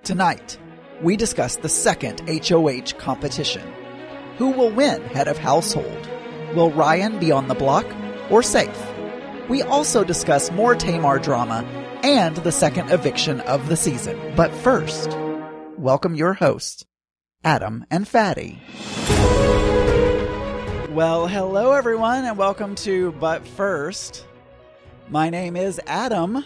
Tonight, we discuss the second HOH competition. Who will win head of household? Will Ryan be on the block or safe? We also discuss more Tamar drama and the second eviction of the season. But first, welcome your hosts, Adam and Fatty. Well, hello everyone, and welcome to But First. My name is Adam,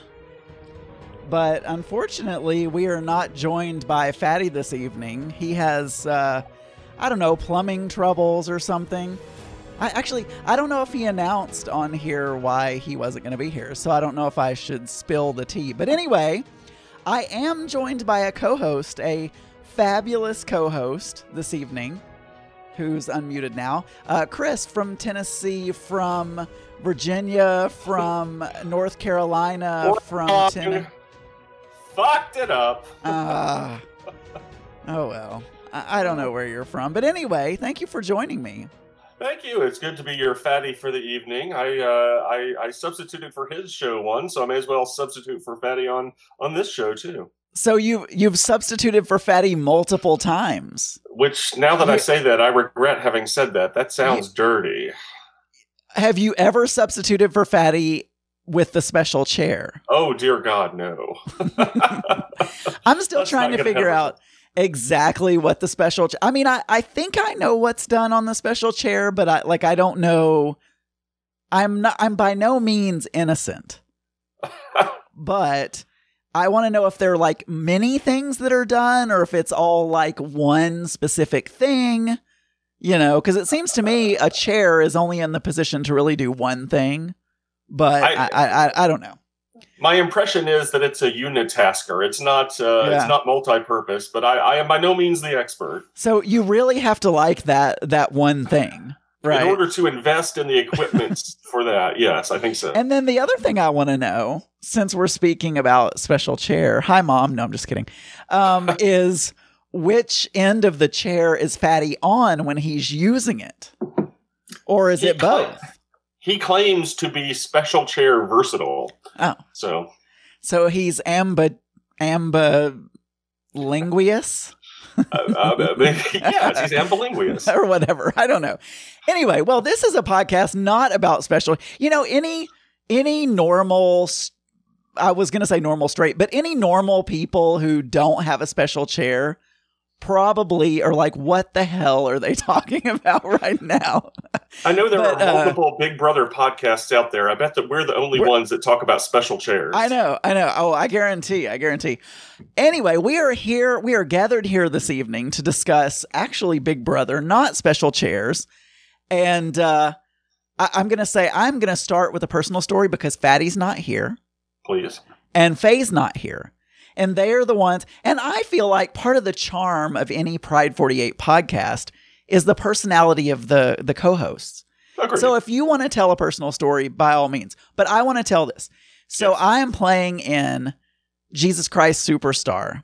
but unfortunately we are not joined by Fatty this evening. He has, plumbing troubles or something. I don't know if he announced on here why he wasn't going to be here, so I don't know if I should spill the tea. But anyway, I am joined by a co-host, a fabulous co-host this evening, who's unmuted now. Chris from Tennessee, from Virginia, from North Carolina, from Tennessee. Fucked it up. Oh well. I don't know where you're from. But anyway, thank you for joining me. Thank you. It's good to be your fatty for the evening. I substituted for his show once, so I may as well substitute for Fatty on this show too. So you've substituted for Fatty multiple times. Which, now that I say that, I regret having said that. That sounds dirty. Have you ever substituted for Fatty with the special chair? Oh, dear God, no. I'm still trying to figure out exactly what the special I mean, I think I know what's done on the special chair, but I don't know. I'm by no means innocent. But I want to know if there are like many things that are done or if it's all like one specific thing, you know, because it seems to me a chair is only in the position to really do one thing. But I don't know. My impression is that it's a unitasker. It's not multi-purpose, but I am by no means the expert. So you really have to like that one thing, right? In order to invest in the equipment for that, yes, I think so. And then the other thing I want to know, since we're speaking about special chair, hi mom, no, I'm just kidding, is which end of the chair is Fatty on when he's using it? Or is it both? He claims to be special chair versatile. Oh. So he's ambilinguous? Yes, he's ambilinguous. Or whatever. I don't know. Anyway, well, this is a podcast not about special. You know, any normal, I was going to say normal straight, but any normal people who don't have a special chair probably are like, what the hell are they talking about right now? I know there are multiple Big Brother podcasts out there. I bet that we're the only ones that talk about special chairs. I know. Oh, I guarantee. Anyway, we are gathered here this evening to discuss actually Big Brother, not special chairs. And I'm going to start with a personal story because Fatty's not here. Please. And Faye's not here. And they're the ones, and I feel like part of the charm of any Pride 48 podcast is the personality of the co-hosts. Agreed. So if you want to tell a personal story, by all means. But I want to tell this. So yes. I am playing in Jesus Christ Superstar.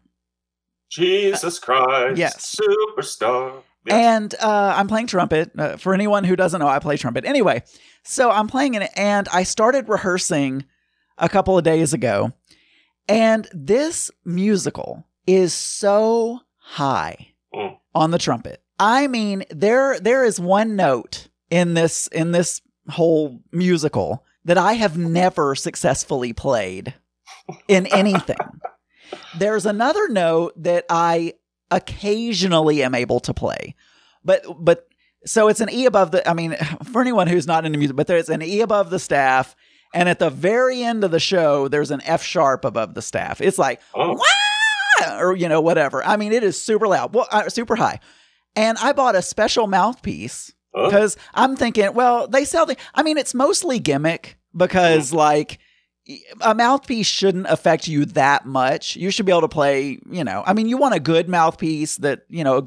Jesus Christ yes. Superstar. Yes. And I'm playing trumpet. For anyone who doesn't know, I play trumpet. Anyway, so I'm playing in it, and I started rehearsing a couple of days ago. And this musical is so high on the trumpet. I mean, there is one note in this whole musical that I have never successfully played in anything. There's another note that I occasionally am able to play. But so it's an E above the, I mean, for anyone who's not into music, but there's an E above the staff. And at the very end of the show, there's an F sharp above the staff. It's like, wah! Or, you know, whatever. I mean, it is super loud, super high. And I bought a special mouthpiece because I'm thinking, well, they sell it's mostly gimmick because like a mouthpiece shouldn't affect you that much. You should be able to play, you know, I mean, you want a good mouthpiece that, you know,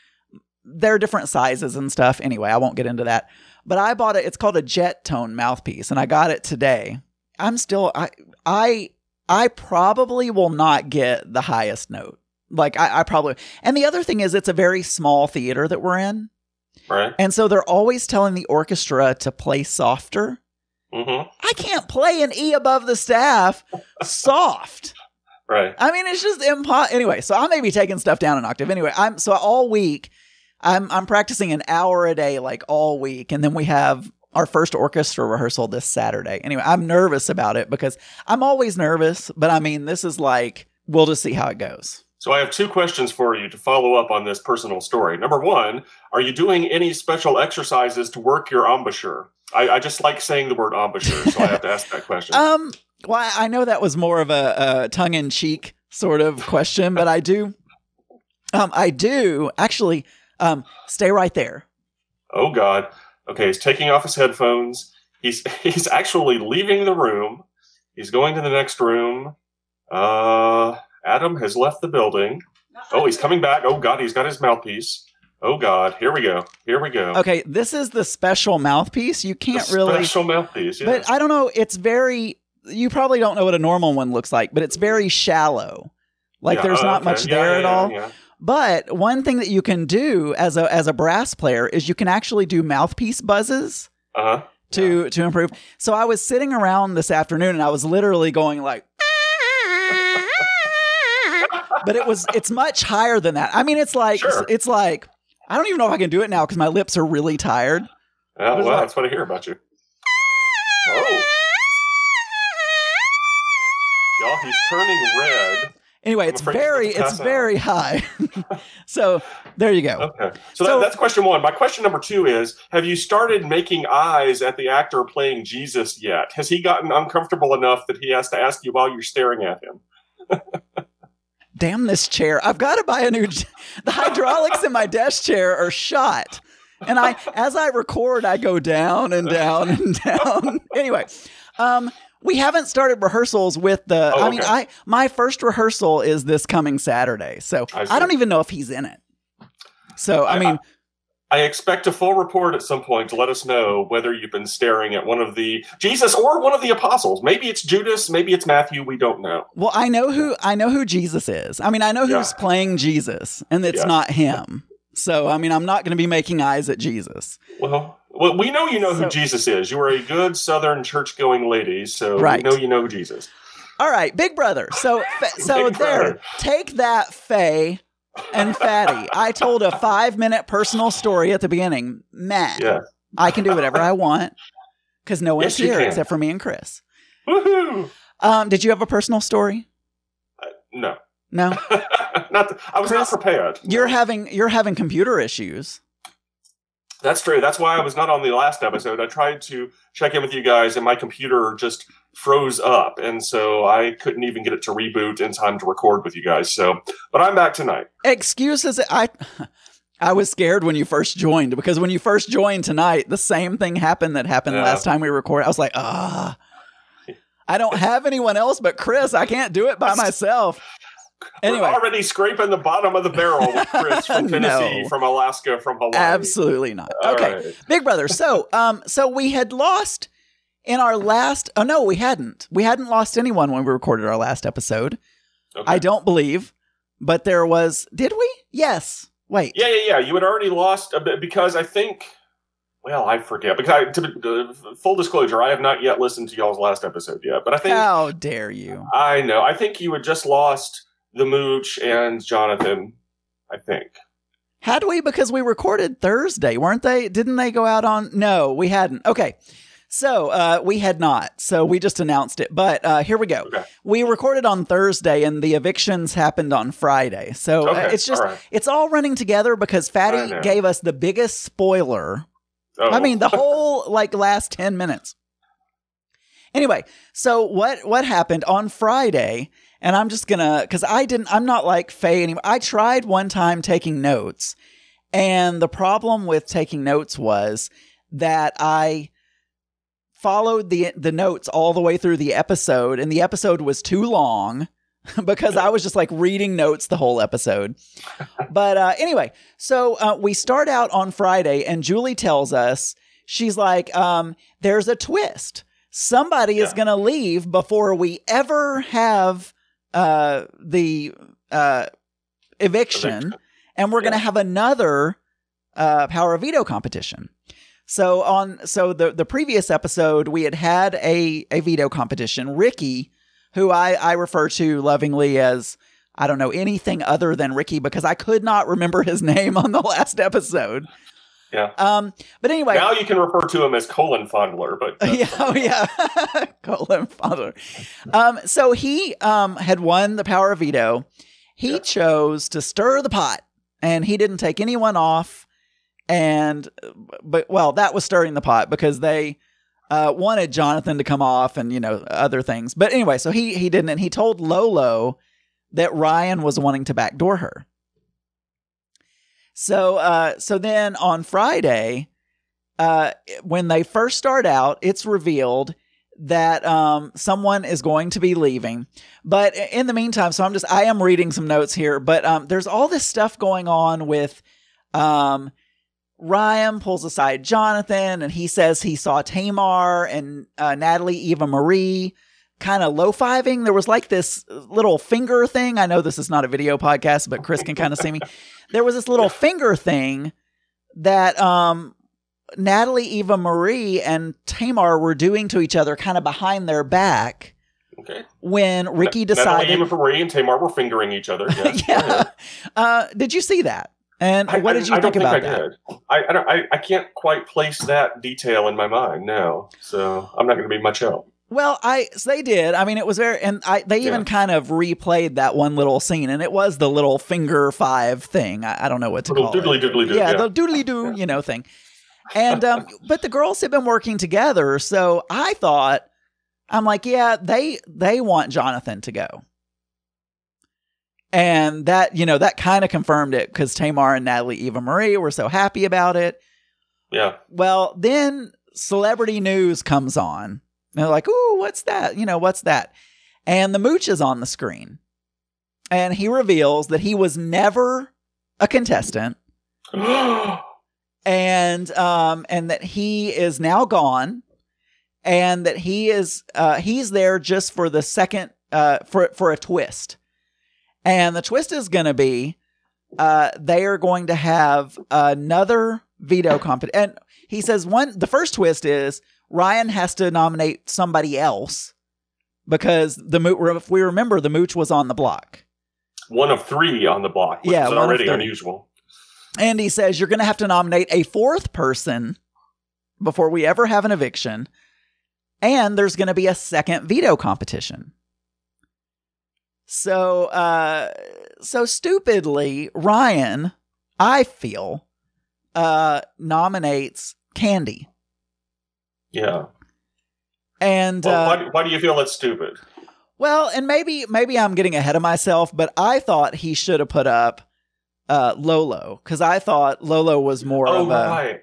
there are different sizes and stuff. Anyway, I won't get into that. But I bought it. It's called a Jet Tone mouthpiece, and I got it today. I'm still, I probably will not get the highest note. Like I probably, and the other thing is it's a very small theater that we're in. Right. And so they're always telling the orchestra to play softer. Mm-hmm. I can't play an E above the staff soft. Right. I mean, it's just impossible. Anyway, so I may be taking stuff down an octave. Anyway, so all week, I'm practicing an hour a day, like all week, and then we have our first orchestra rehearsal this Saturday. Anyway, I'm nervous about it because I'm always nervous, but I mean, this is like, we'll just see how it goes. So I have 2 questions for you to follow up on this personal story. Number 1, are you doing any special exercises to work your embouchure? I just like saying the word embouchure, so I have to ask that question. Well, I know that was more of a tongue-in-cheek sort of question, but I do actually, stay right there. Oh God. Okay, he's taking off his headphones. He's actually leaving the room. He's going to the next room. Adam has left the building. Oh, he's coming back. Oh God, he's got his mouthpiece. Oh God, here we go. Okay, this is the special mouthpiece. You can't really special mouthpiece. Yeah. But I don't know. It's very. You probably don't know what a normal one looks like, but it's very shallow. Like there's not much there at all. Yeah. But one thing that you can do as a brass player is you can actually do mouthpiece buzzes to improve. So I was sitting around this afternoon and I was literally going like, but it's much higher than that. I mean, it's like I don't even know if I can do it now because my lips are really tired. Oh, well, that's what I hear about you. Oh. Y'all, he's turning red. Anyway, it's very high. So there you go. Okay. So that's question 1. My question number 2 is, have you started making eyes at the actor playing Jesus yet? Has he gotten uncomfortable enough that he has to ask you while you're staring at him? Damn this chair. I've got to buy a new... The hydraulics in my desk chair are shot. And as I record, I go down and down and down. Anyway, we haven't started rehearsals with the... Oh, I mean, my first rehearsal is this coming Saturday. So I don't even know if he's in it. So, I mean... I expect a full report at some point to let us know whether you've been staring at one of the Jesus or one of the apostles. Maybe it's Judas, maybe it's Matthew. We don't know. Well, I know who Jesus is. I mean, I know who's playing Jesus, and it's not him. So, I mean, I'm not going to be making eyes at Jesus. Well, we know you know who Jesus is. You are a good Southern church-going lady, so we know you know Jesus. All right, Big Brother. So brother. Take that, Faye. And Fatty, I told a 5-minute personal story at the beginning. Matt, I can do whatever I want because no one's here except for me and Chris. Woohoo! Did you have a personal story? No. No? I was Chris, not prepared. You're having computer issues. That's true. That's why I was not on the last episode. I tried to check in with you guys, and my computer just froze up, and so I couldn't even get it to reboot in time to record with you guys. So, but I'm back tonight. Excuses. I was scared when you first joined because when you first joined tonight, the same thing happened that happened last time we recorded. I was like, I don't have anyone else but Chris. I can't do it by myself. Anyway, we're already scraping the bottom of the barrel with Chris from Tennessee, from Alaska, from Hawaii. Absolutely not. Okay, right. Big Brother. So we had lost in our last. Oh no, we hadn't. We hadn't lost anyone when we recorded our last episode. Okay. I don't believe, but there was. Did we? Yes. Wait. Yeah. You had already lost a bit because I think. Well, I forget because full disclosure, I have not yet listened to y'all's last episode yet. But I think. How dare you? I know. I think you had just lost the Mooch and Jonathan, I think. Had we? Because we recorded Thursday, weren't they? Didn't they go out on... No, we hadn't. Okay. So, we had not. So, we just announced it. But here we go. Okay. We recorded on Thursday, and the evictions happened on Friday. So, it's just... All right. It's all running together because Fatty gave us the biggest spoiler. Oh. I mean, the whole, last 10 minutes. Anyway, so what happened on Friday... And I'm just gonna, because I'm not like Faye anymore. I tried one time taking notes, and the problem with taking notes was that I followed the notes all the way through the episode, and the episode was too long because I was just reading notes the whole episode. But anyway, so we start out on Friday, and Julie tells us, she's like, there's a twist. Somebody is going to leave before we ever have the eviction, and we're going to have another Power of Veto competition. So the previous episode we had a veto competition. Ricky who I refer to lovingly as, I don't know, anything other than Ricky, because I could not remember his name on the last episode. Yeah. But anyway. Now you can refer to him as Colon Fondler, but. Yeah. Colon Fondler. So he had won the power of veto. He chose to stir the pot, and he didn't take anyone off. But that was stirring the pot because they wanted Jonathan to come off and, other things. But anyway, so he didn't, and he told Lolo that Ryan was wanting to backdoor her. So then on Friday, when they first start out, it's revealed that someone is going to be leaving. But in the meantime, so I am reading some notes here, but there's all this stuff going on with Ryan pulls aside Jonathan, and he says he saw Tamar and Natalie Eva Marie kind of low-fiving. There was like this little finger thing. I know this is not a video podcast, but Chris can kind of see me. There was this little finger thing that Natalie Eva Marie and Tamar were doing to each other kind of behind their back. Okay. When Ricky decided... Natalie Eva Marie and Tamar were fingering each other. Yes. Yeah. Did you see that? And what did you think about that? I can't quite place that detail in my mind now, so I'm not going to be much help. Well, so they did. I mean, it was very, and they even kind of replayed that one little scene, and it was the little finger five thing. I don't know what to call it. Doodly-doo. Yeah, the doodly-doo, thing. And, but the girls have been working together, so I'm like, yeah, they want Jonathan to go. And that, that kind of confirmed it, because Tamar and Natalie Eva Marie were so happy about it. Yeah. Well, then celebrity news comes on. And they're like, ooh, what's that? What's that? And the mooch is on the screen. And he reveals that he was never a contestant. and that he is now gone. And that he's there just for the second, for a twist. And the twist is going to be, they are going to have another veto competition. And he says the first twist is Ryan has to nominate somebody else because if we remember, the mooch was on the block. One of 3 on the block, which is already unusual. And he says you're going to have to nominate a 4th person before we ever have an eviction. And there's going to be a second veto competition. So stupidly, Ryan, I feel, nominates Candy. Yeah. And why do you feel it's stupid? Well, and maybe I'm getting ahead of myself, but I thought he should have put up Lolo, because I thought Lolo was more of a... Right.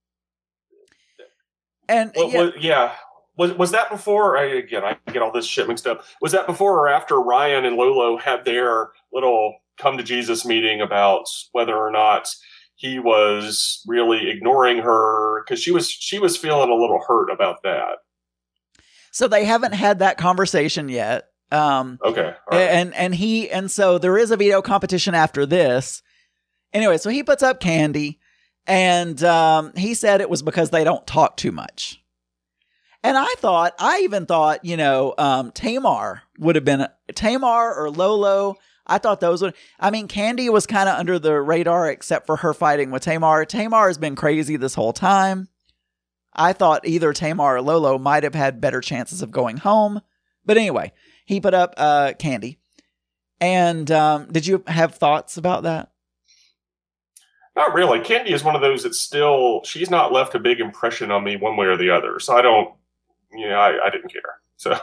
And Was that before? I get all this shit mixed up. Was that before or after Ryan and Lolo had their little come to Jesus meeting about whether or not he was really ignoring her? Because she was feeling a little hurt about that. So they haven't had that conversation yet. Okay. Right. And so there is a veto competition after this. Anyway, so he puts up Candy, and he said it was because they don't talk too much. And I even thought, Tamar would have been Tamar or Lolo. I thought those would, Candy was kind of under the radar except for her fighting with Tamar. Tamar has been crazy this whole time. I thought either Tamar or Lolo might have had better chances of going home. But anyway, he put up Candy. And did you have thoughts about that? Not really. Candy is one of those that she's not left a big impression on me one way or the other. So I don't, I didn't care. So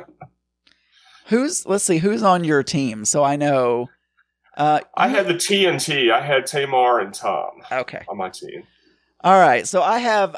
who's on your team? So I know. I had the TNT. I had Tamar and Tom. Okay. On my team. All right. So I have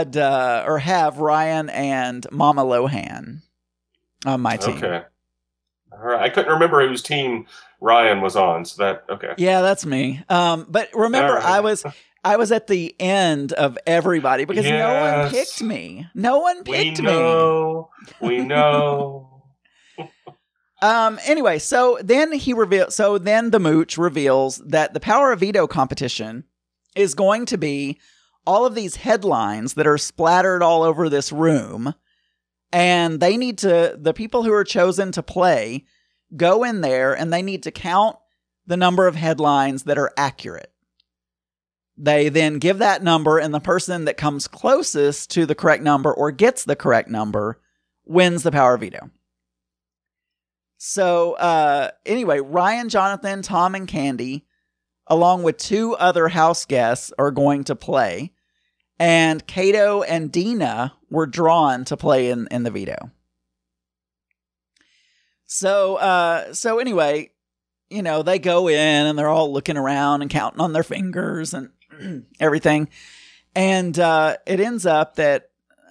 Ryan and Mama Lohan on my team. Okay. All right. I couldn't remember whose team Ryan was on. So that, okay. Yeah, that's me. But remember, right. I was at the end of everybody because no one picked me. No one picked me. We know. Anyway, so then the mooch reveals that the Power of Veto competition is going to be all of these headlines that are splattered all over this room. And the people who are chosen to play go in there and they need to count the number of headlines that are accurate. They then give that number, and the person that comes closest to the correct number or gets the correct number wins the power of veto. So anyway, Ryan, Jonathan, Tom, and Candy, along with 2 other house guests, are going to play. And Kato and Dina were drawn to play in the veto. So anyway, they go in and they're all looking around and counting on their fingers and everything. And it ends up that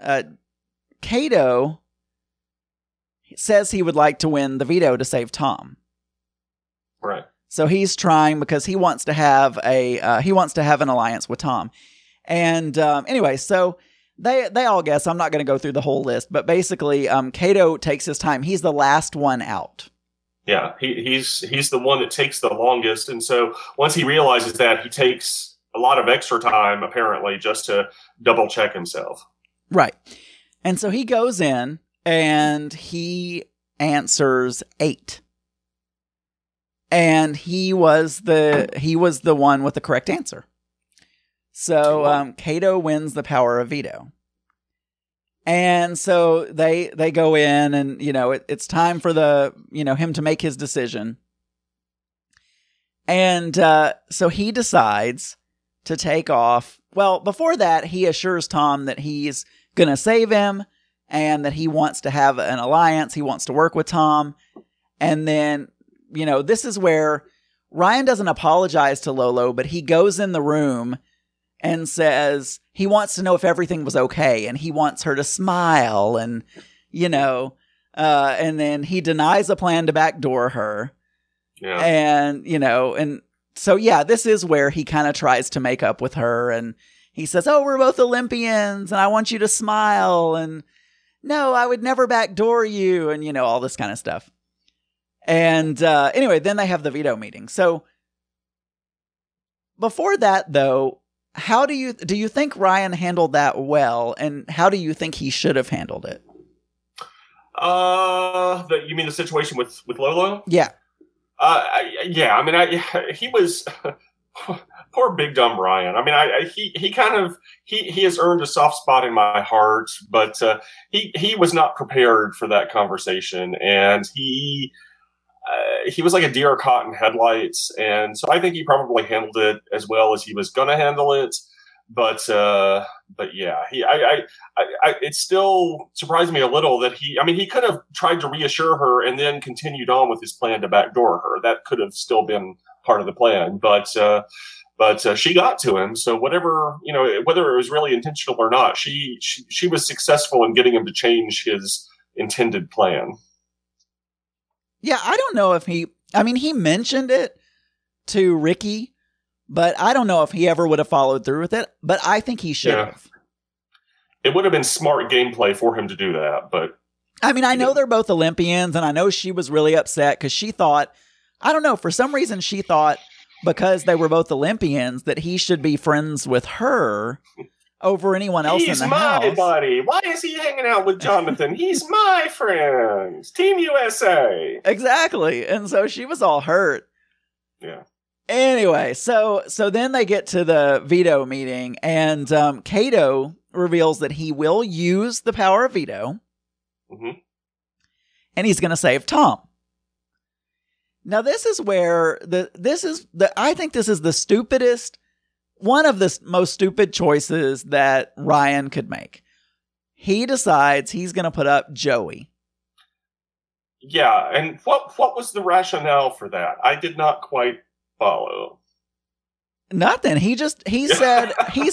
Kato says he would like to win the veto to save Tom. Right. So he's trying because he wants to have an alliance with Tom. And anyway, so they all guess. I'm not going to go through the whole list, but basically, Kato takes his time. He's the last one out. Yeah, he's the one that takes the longest, and so once he realizes that, he takes a lot of extra time, apparently, just to double check himself. Right. And so he goes in and he answers 8. And he was the one with the correct answer. So Kato wins the power of veto. And so they go in and, it's time for him to make his decision. And so he decides to take off. Well, before that, he assures Tom that he's going to save him and that he wants to have an alliance. He wants to work with Tom. And then, this is where Ryan doesn't apologize to Lolo, but he goes in the room and says he wants to know if everything was okay, and he wants her to smile, and, and then he denies a plan to backdoor her. Yeah. And, and so, yeah, this is where he kind of tries to make up with her, and he says, oh, we're both Olympians, and I want you to smile, and no, I would never backdoor you, and, all this kind of stuff. And anyway, then they have the veto meeting. So before that, though, how do you think Ryan handled that well, and how do you think he should have handled it? You mean the situation with Lolo? Yeah. Yeah. I mean, he was poor big dumb Ryan. I mean, he kind of he has earned a soft spot in my heart, but he was not prepared for that conversation, and he was like a deer caught in headlights, and so I think he probably handled it as well as he was going to handle it. But yeah, it still surprised me a little that he could have tried to reassure her and then continued on with his plan to backdoor her. That could have still been part of the plan, but she got to him. So whatever, whether it was really intentional or not, she was successful in getting him to change his intended plan. Yeah, I don't know if he mentioned it to Ricky, but I don't know if he ever would have followed through with it, but I think he should have. It would have been smart gameplay for him to do that, but... I mean, I know they're both Olympians, and I know she was really upset because she thought, I don't know, for some reason she thought because they were both Olympians that he should be friends with her over anyone else in the house. He's my buddy. Why is he hanging out with Jonathan? He's my friend. Team USA. Exactly. And so she was all hurt. Yeah. Anyway, so then they get to the veto meeting, and Kato reveals that he will use the power of veto, and he's going to save Tom. Now, this is where I think this is the stupidest, one of the most stupid choices that Ryan could make. He decides he's going to put up Joey. Yeah, and what was the rationale for that? I did not quite follow. Nothing. He said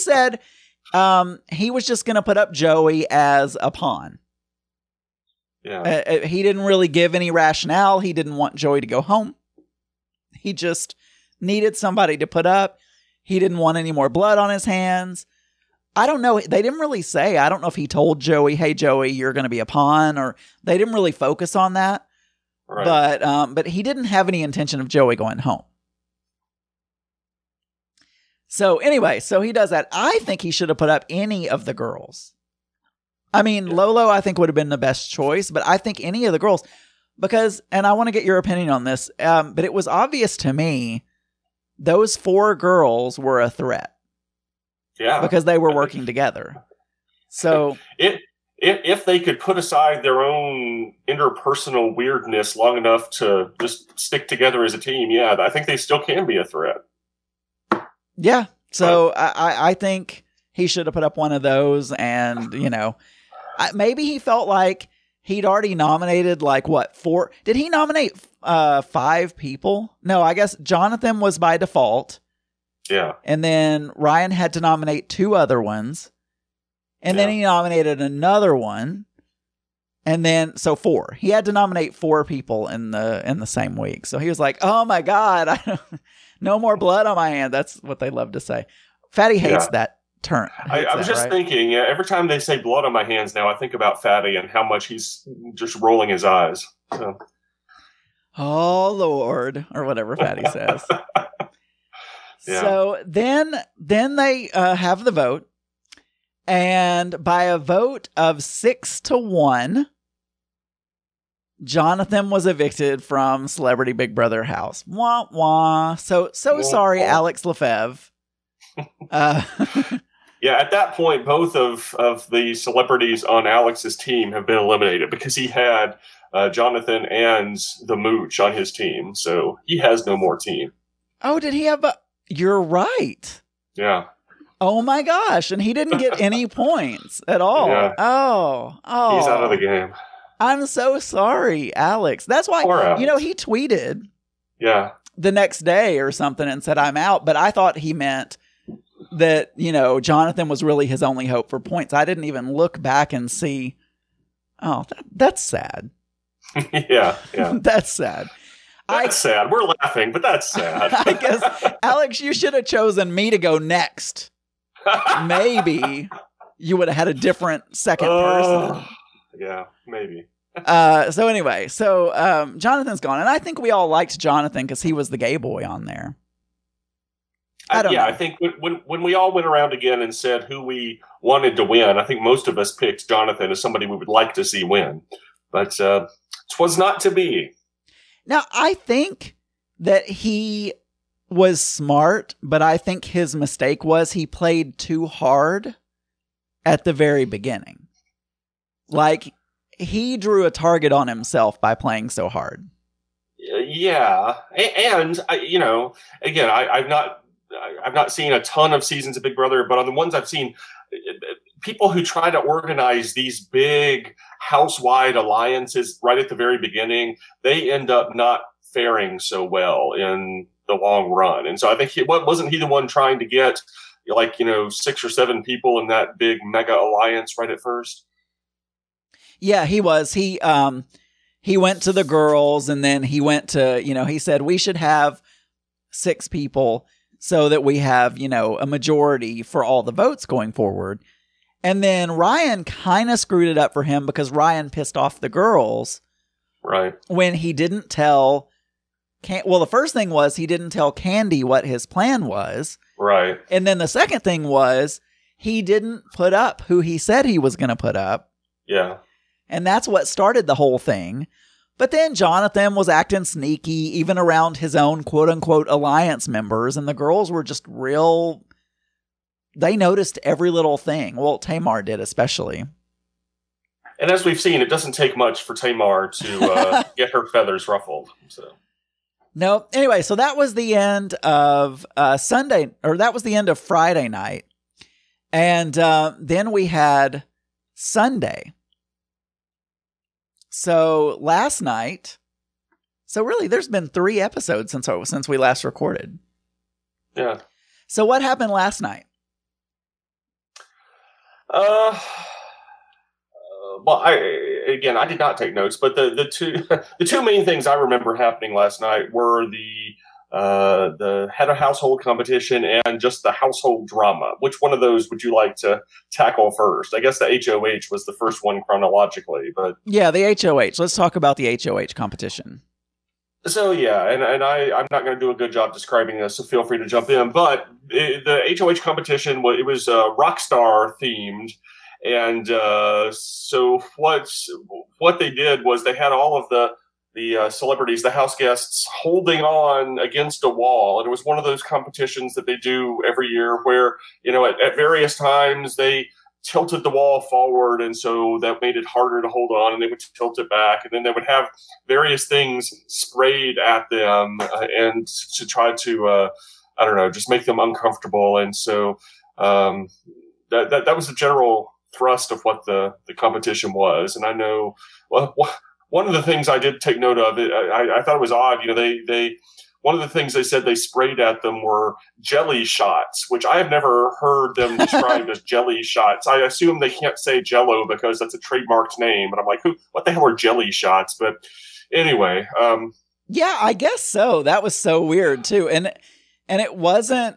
he was just going to put up Joey as a pawn. Yeah. He didn't really give any rationale. He didn't want Joey to go home. He just needed somebody to put up. He didn't want any more blood on his hands. I don't know. They didn't really say. I don't know if he told Joey, hey, Joey, you're going to be a pawn, or they didn't really focus on that. Right. But he didn't have any intention of Joey going home. So anyway, so he does that. I think he should have put up any of the girls. I mean, Lolo, I think would have been the best choice, but I think any of the girls, because, and I want to get your opinion on this, but it was obvious to me those 4 girls were a threat. Yeah. Because they were working together. So if they could put aside their own interpersonal weirdness long enough to just stick together as a team, yeah, I think they still can be a threat. Yeah. So I think he should have put up one of those, and, you know, maybe he felt like he'd already nominated 4. Did he nominate 5 people? No, I guess Jonathan was by default. Yeah. And then Ryan had to nominate 2 other ones. And then he nominated another one. And then, so 4. He had to nominate 4 people in the same week. So he was like, oh my God, no more blood on my hand. That's what they love to say. Fatty hates that term. I was just thinking, every time they say blood on my hands now, I think about Fatty and how much he's just rolling his eyes. So. Oh, Lord, or whatever Fatty says. Yeah. So then they have the vote. And by a vote of 6-1, Jonathan was evicted from Celebrity Big Brother house. Wah, wah. So sorry, Alex Lefebvre. Yeah, at that point, both of the celebrities on Alex's team have been eliminated because he had Jonathan and the Mooch on his team. So he has no more team. Oh, did he have You're right. Yeah. Oh my gosh. And he didn't get any points at all. Yeah. Oh. He's out of the game. I'm so sorry, Alex. That's why, he tweeted the next day or something and said, I'm out. But I thought he meant that, Jonathan was really his only hope for points. I didn't even look back and see. Oh, that's sad. Yeah. That's sad. That's sad. We're laughing, but that's sad. I guess, Alex, you should have chosen me to go next. Maybe you would have had a different second person. Yeah, maybe. So anyway, Jonathan's gone. And I think we all liked Jonathan because he was the gay boy on there. I don't know. I think when we all went around again and said who we wanted to win, I think most of us picked Jonathan as somebody we would like to see win. But 'twas not to be. Now, I think that he was smart, but I think his mistake was he played too hard at the very beginning. Like, he drew a target on himself by playing so hard. Yeah. And, again, I've not seen a ton of seasons of Big Brother, but on the ones I've seen, people who try to organize these big house-wide alliances right at the very beginning, they end up not faring so well in the long run. And so I think wasn't he the one trying to get 6 or 7 people in that big mega alliance right at first? Yeah, he was. He went to the girls, and then he went to, he said we should have 6 people so that we have, a majority for all the votes going forward. And then Ryan kind of screwed it up for him because Ryan pissed off the girls. Right. When he didn't tell... the first thing was he didn't tell Candy what his plan was. Right. And then the second thing was he didn't put up who he said he was going to put up. Yeah. And that's what started the whole thing. But then Jonathan was acting sneaky, even around his own quote-unquote alliance members. And the girls were just real... They noticed every little thing. Well, Tamar did especially. And as we've seen, it doesn't take much for Tamar to get her feathers ruffled. So. No. Anyway, so that was the end of Sunday, or that was the end of Friday night. And then we had Sunday. So last night, really there's been 3 episodes since we last recorded. Yeah. So what happened last night? Well, I did not take notes, but the two main things I remember happening last night were the head of household competition and just the household drama. Which one of those would you like to tackle first? I guess the HOH was the first one chronologically, but yeah, the HOH. Let's talk about the HOH competition. So yeah, and I'm not going to do a good job describing this, so feel free to jump in. But the HOH competition, it was Rockstar themed, And so what they did was they had all of the celebrities, the house guests, holding on against a wall. And it was one of those competitions that they do every year where, at various times they tilted the wall forward, and so that made it harder to hold on, and they would tilt it back, and then they would have various things sprayed at them and to try to I don't know, just make them uncomfortable. And so that was the general thrust of what the competition was. And I know, well, one of the things I did take note of, I thought it was odd. They one of the things they said they sprayed at them were jelly shots, which I have never heard them described as jelly shots. I assume they can't say Jello because that's a trademarked name. And I'm like, what the hell are jelly shots? But anyway. Yeah, I guess so. That was so weird too. And it wasn't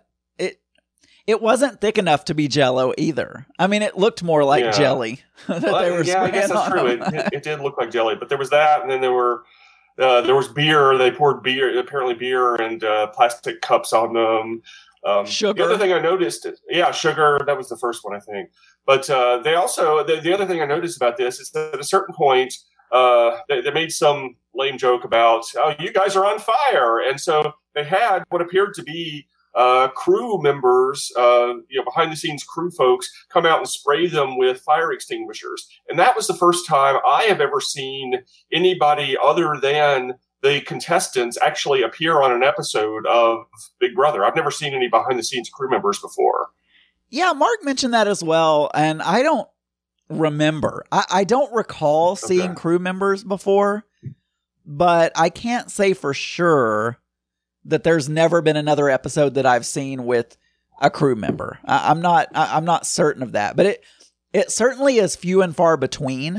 thick enough to be Jello either. I mean, it looked more like jelly that they were spraying. I guess that's true. It did look like jelly, but there was that, and then there was beer. They poured beer and plastic cups on them. Sugar. The other thing I noticed, sugar. That was the first one, I think. But they also the other thing I noticed about this is that at a certain point, they made some lame joke about, oh, you guys are on fire, and so they had what appeared to be crew members, behind the scenes crew folks, come out and spray them with fire extinguishers. And that was the first time I have ever seen anybody other than the contestants actually appear on an episode of Big Brother. I've never seen any behind the scenes crew members before. Yeah, Mark mentioned that as well. And I don't remember. I don't recall seeing crew members before, but I can't say for sure that there's never been another episode that I've seen with a crew member. I'm not certain of that, but it certainly is few and far between.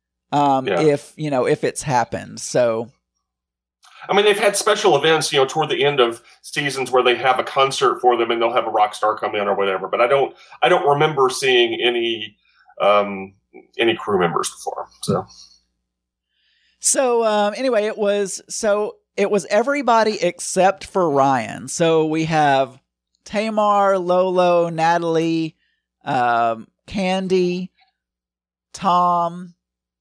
If it's happened. So, I mean, they've had special events, toward the end of seasons where they have a concert for them and they'll have a rock star come in or whatever. But I don't remember seeing any crew members before. So anyway, it was everybody except for Ryan. So we have Tamar, Lolo, Natalie, Candy, Tom,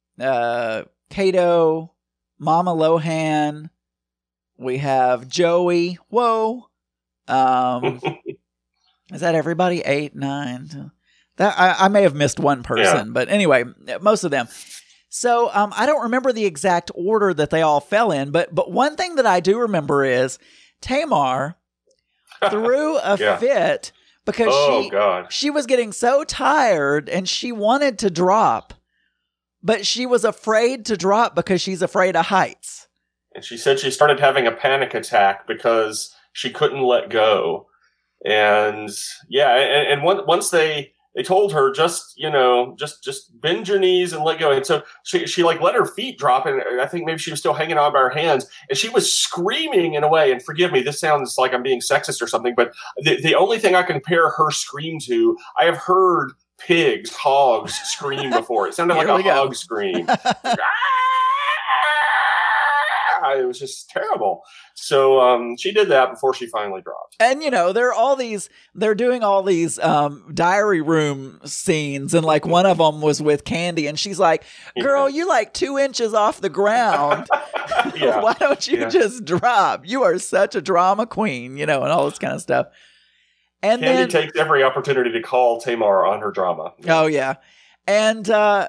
Kato, Mama Lohan. We have Joey. Whoa. Is that everybody? 8, 9. That I may have missed one person, but anyway, most of them. So I don't remember the exact order that they all fell in, but one thing that I do remember is Tamar threw a fit because she was getting so tired and she wanted to drop, but she was afraid to drop because she's afraid of heights. And she said she started having a panic attack because she couldn't let go. And and once they told her, just bend your knees and let go. And so she like let her feet drop, and I think maybe she was still hanging on by her hands, and she was screaming in a way, and forgive me, this sounds like I'm being sexist or something, but the only thing I can compare her scream to, I have heard hogs scream before. It sounded like a hog scream. It was just terrible. So she did that before she finally dropped. And they're doing all these diary room scenes, and like one of them was with Candy, and she's like, girl, you're like 2 inches off the ground. Why don't you just drop? You are such a drama queen, and all this kind of stuff. And Candy takes every opportunity to call Tamar on her drama. Oh yeah. And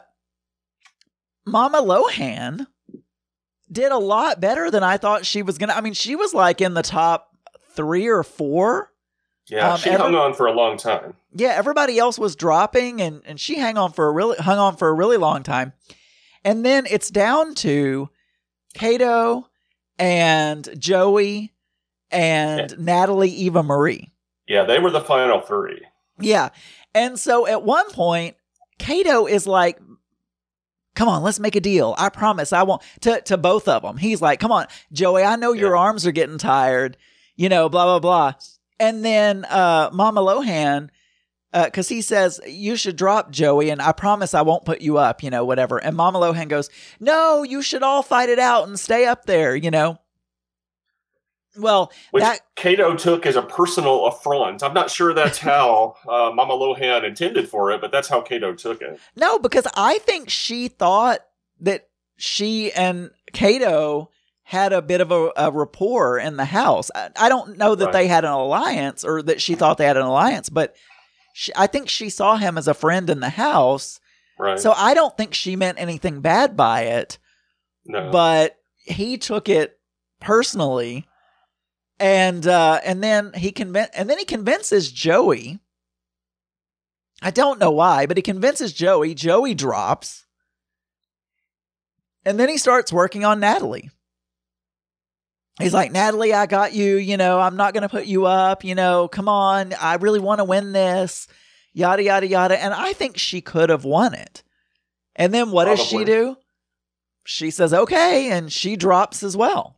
Mama Lohan did a lot better than I thought she was gonna. I mean, she was like in the top 3 or 4. Yeah, she hung on for a long time. Yeah, everybody else was dropping, and she hung on for a really long time. And then it's down to Kato and Joey and Natalie Eva Marie. Yeah, they were the final 3. Yeah, and so at one point, Kato is like, come on, let's make a deal. I promise I won't. To both of them. He's like, come on, Joey, I know your arms are getting tired, blah, blah, blah. And then Mama Lohan, because he says, you should drop, Joey, and I promise I won't put you up, whatever. And Mama Lohan goes, no, you should all fight it out and stay up there, Well, which Kato took as a personal affront. I'm not sure that's how Mama Lohan intended for it, but that's how Kato took it. No, because I think she thought that she and Kato had a bit of a rapport in the house. I don't know that they had an alliance or that she thought they had an alliance, but I think she saw him as a friend in the house. Right. So I don't think she meant anything bad by it. No. But he took it personally, and then he convinces Joey. I don't know why, but he convinces Joey. Joey drops, and then he starts working on Natalie. He's like, Natalie, I got you. You know, I'm not going to put you up. You know, come on. I really want to win this. Yada, yada, yada. And I think she could have won it. And then what does she do? She says, okay. And she drops as well.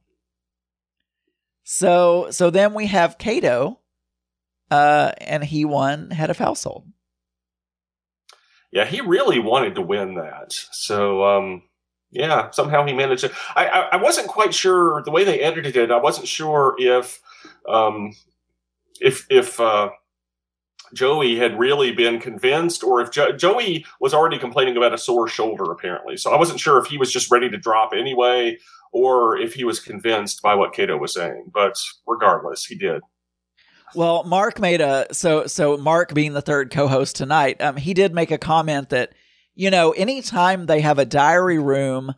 So then we have Kato, and he won head of household. Yeah, he really wanted to win that. So, yeah, somehow he managed it. I wasn't quite sure the way they edited it. I wasn't sure if Joey had really been convinced, or if Joey was already complaining about a sore shoulder, apparently. So I wasn't sure if he was just ready to drop anyway, or if he was convinced by what Kato was saying. But regardless, he did. Well, Mark made so Mark being the third co-host tonight, he did make a comment that, you know, anytime they have a diary room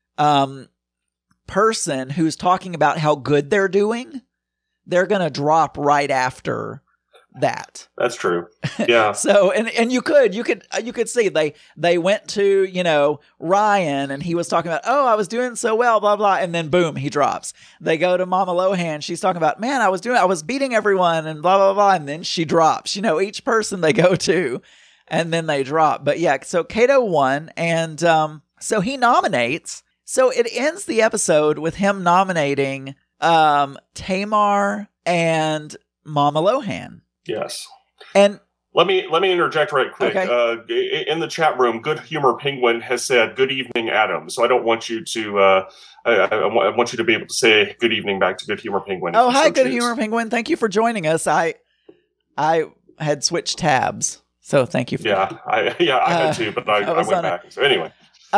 person who's talking about how good they're doing, they're going to drop right after that. That's true. Yeah. So, and you could see they went to, you know, Ryan, and he was talking about, oh, I was doing so well, blah, blah. And then boom, he drops. They go to Mama Lohan. She's talking about, man, I was beating everyone and blah, blah, blah. And then she drops, you know, each person they go to, and then they drop. But yeah, so Kato won. And, so he nominates. So it ends the episode with him nominating, Tamar and Mama Lohan. Yes. And let me interject right quick. Okay. In the chat room, Good Humor Penguin has said, "Good evening, Adam." So I don't want you to. I want you to be able to say good evening back to Good Humor Penguin. Oh, hi, Good Humor Penguin. Thank you for joining us. I had switched tabs, so thank you for that. I had to, but I went back. So anyway.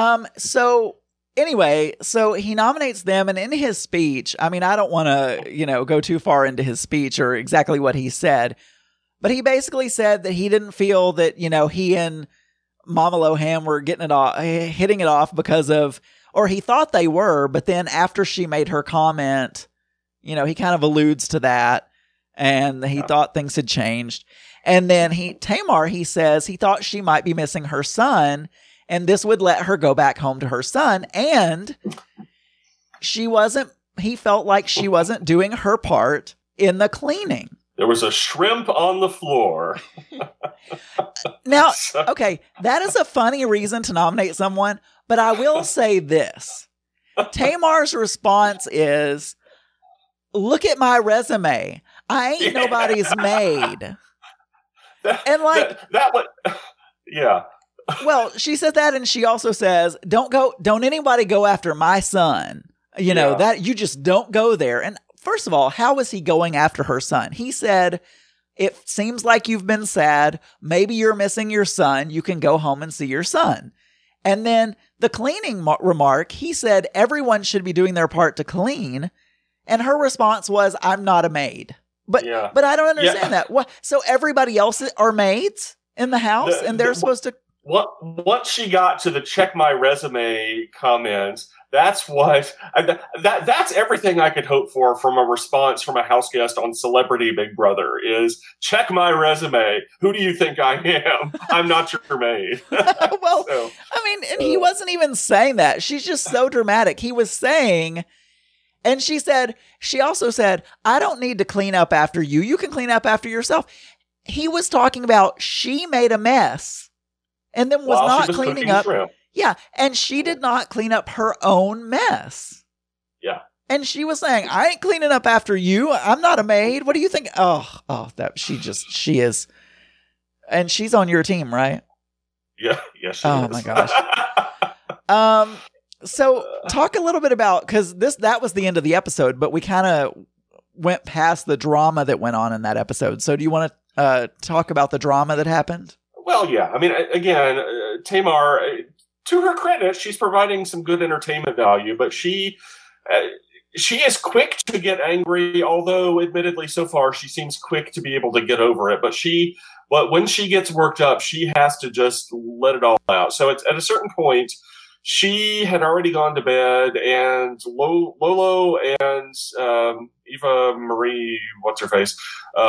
So he nominates them, and in his speech, I mean, I don't want to, you know, go too far into his speech or exactly what he said, but he basically said that he didn't feel that, you know, he and Mama Lohan were hitting it off because of, or he thought they were, but then after she made her comment, you know, he kind of alludes to that, and he thought things had changed. And then Tamar, he says he thought she might be missing her son, and this would let her go back home to her son. And he felt like she wasn't doing her part in the cleaning. There was a shrimp on the floor. Now, okay, that is a funny reason to nominate someone, but I will say this. Tamar's response is, look at my resume. I ain't nobody's maid. And like that would, yeah. Well, she says that, and she also says, don't anybody go after my son. You know, that you just don't go there. And first of all, how is he going after her son? He said, it seems like you've been sad. Maybe you're missing your son. You can go home and see your son. And then the cleaning remark, he said everyone should be doing their part to clean. And her response was, I'm not a maid. But I don't understand that. What? So everybody else are maids in the house, and they're supposed to. Once she got to the check my resume comments, that's that's everything I could hope for from a response from a house guest on Celebrity Big Brother is check my resume. Who do you think I am? I'm not your maid. Well, so, I mean, and he wasn't even saying that. She's just so dramatic. He was saying, and she also said, I don't need to clean up after you. You can clean up after yourself. He was talking about she made a mess. And then was not cleaning up. Shrimp. Yeah. And she did not clean up her own mess. Yeah. And she was saying, I ain't cleaning up after you. I'm not a maid. What do you think? She is. And she's on your team, right? Yeah. Yes, she is. Oh my gosh. So talk a little bit about, because that was the end of the episode, but we kind of went past the drama that went on in that episode. So do you want to talk about the drama that happened? Well, yeah. I mean, again, Tamar, to her credit, she's providing some good entertainment value, but she is quick to get angry, although admittedly so far she seems quick to be able to get over it. But when she gets worked up, she has to just let it all out. So it's at a certain point, she had already gone to bed, and Lolo and Eva Marie, what's her face?